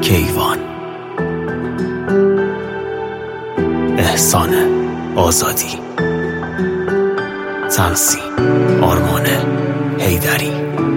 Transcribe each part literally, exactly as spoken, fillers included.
کیوان. احسان آزادی. تنسی آرمان حیدری.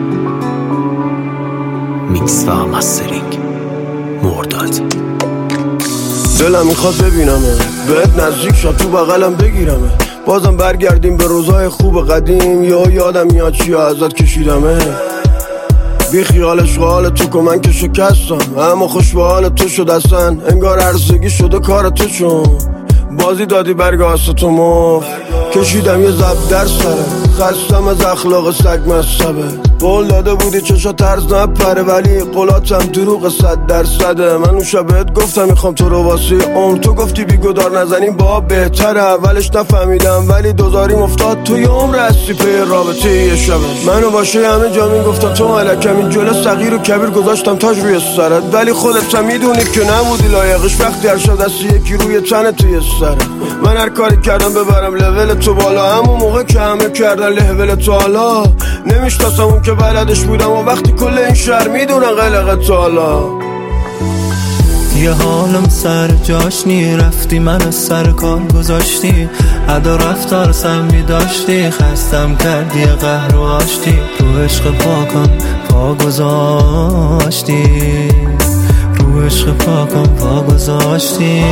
میکس و مسترینگ مرداد. دلم میخواد ببینمه، بهت نزدیک شد تو بغلم بگیرمه، بازم برگردیم به روزای خوب قدیم. یا یادم میاد چیا ازت کشیدمه. بی خیالش و حال تو که من که شکستم، اما خوش به حال تو شد اصلا. انگار عرضگی شده کار تو چون بازی دادی برگاست تو مف. کشیدم یه زب در سره، خستم از اخلاق سگ مصبه. قول داده بودی چشا طرز نپره، ولی قولاتم دروغ صد درصده. من اون شبت گفتم میخوام تو رو واسه عمر، تو گفتی بیگدار نزنیم با بهتره. اولش نفهمیدم ولی دوزاریم افتاد توی عمر هستی پی رابطه یه شبه. منو باشه همه جا میگفتم تو ملکم، این جلو صغیر و کبیر گذاشتم تاج روی سرت، ولی خودت هم میدونی که نبودی لایقش. وقتی هر شب دستی یکی روی تن توی سره، من هر کاری کردم ببرم لول تو بالا، همون موقع که همه کردن لول تو حالا. نمیشتاسم اون که بلدش بودم و وقتی کل این شهر میدونن قلقت تو حالا. یه حالم سر جاش نی، رفتی من از سر کار گذاشتی، ادا رفتار سمی داشتی، خستم کردی قهر و آشتی، رو عشق پاکم پا گذاشتی، رو عشق پاکم پا گذاشتی.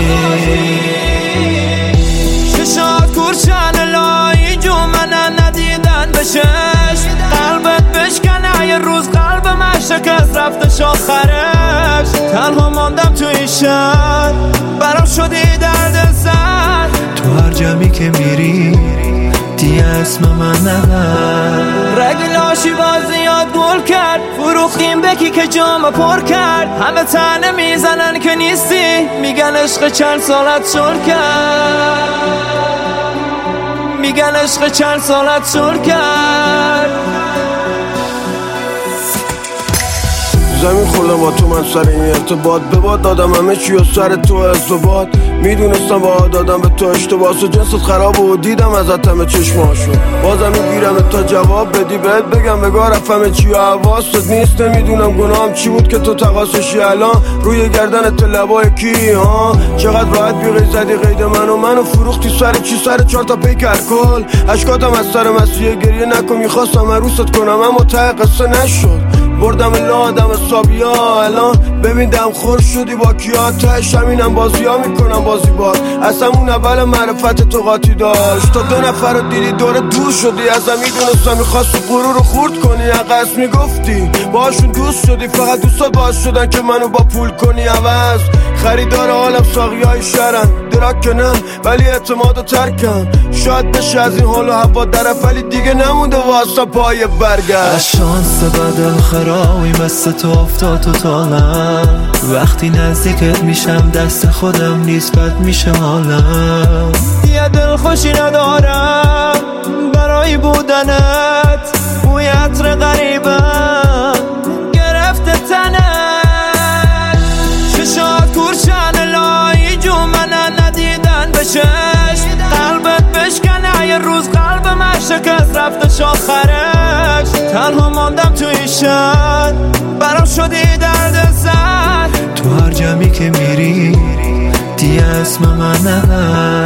ششات کورچن لایی جو منن ندیدن بشش، قلبت بشکنه یه روز قلب من شکست رفتش آخرش. تنها ماندم تو این شهر، برام شدی درد سر، تو هر جمعی که میری دیگه اسم من نبر. رگ لاشی باز زیاد گل کرد، فروختیم بکی که جام پر کرد. همه تنه میزنن که نیستی، میگن عشق چند سالت شل کرد، میگن عشق چند سالت شل کرد. زمین خوردم با تو من سر این ارتباط، به باد دادم همه چی و سر تو ازدباط. میدونستم با دادم به تو اشتباس و جنست خراب و دیدم ازت همه چشماشو. بازم میگیرم تا جواب بدی، بهت بگم بگاه رفت چی و حواست نیست. نمیدونم گناهم چی بود که تو تقاسشی الان روی گردن لبای کی ها. چقدر راحت بیغی زدی قید منو، منو فروختی سر چی؟ سر چهار تا پیکر کل. اشکاتم از سر مسیح گریه نکن، میخواستم عروست کنم اما ته قصه نشد. بردم الا آدم حسابیا، الان ببین دم خور شدی با کیا. تهش همینم بازی ها میکنم بازی باز، اصلا اون اول معرفت تو قاطی داشت. تا دو نفر رو دیدی دور دور شدی ازم، میدونستم میخواست غرور رو خورد کنی. عقص میگفتی باشون دوست شدی، فقط دوستات باعث شدن که منو با پول کنی عوض. خریدار حالم ساقی های شرن، دراک که نه ولی اعتماد و ترکم. شاید بشه از این حال و هوا درف، ولی دیگه نمونده واسه پای برگشت. از شانس بدل خراوی مثل تو افتاد تو تالم، وقتی نزدیکت میشم دست خودم نیست بد میشه حالم. یه دل خوشی ندارم برای بودنت، بوی عطر غریبم گرفته تنت. ششات کورچن لایی جو منن ندیدن بشش، قلبت بشکنه یه روز قلب من شکست رفتش آخرش. تنها ماندم تو این شهر، برام شدی درد سر، تو هر جمعی که میری دیگه اسم من نبر.